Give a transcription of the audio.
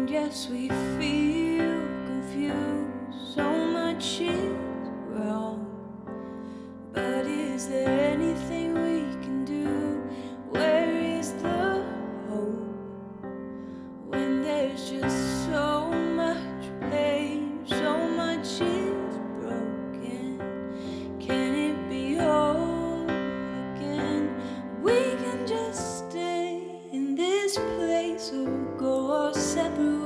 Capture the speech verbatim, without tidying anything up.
Yes, we feel confused, so much is wrong. But is there anything we can do? Where is the hope when there's just so much pain, so much is broken? Can it be whole again? We can just stay in this place or go our separate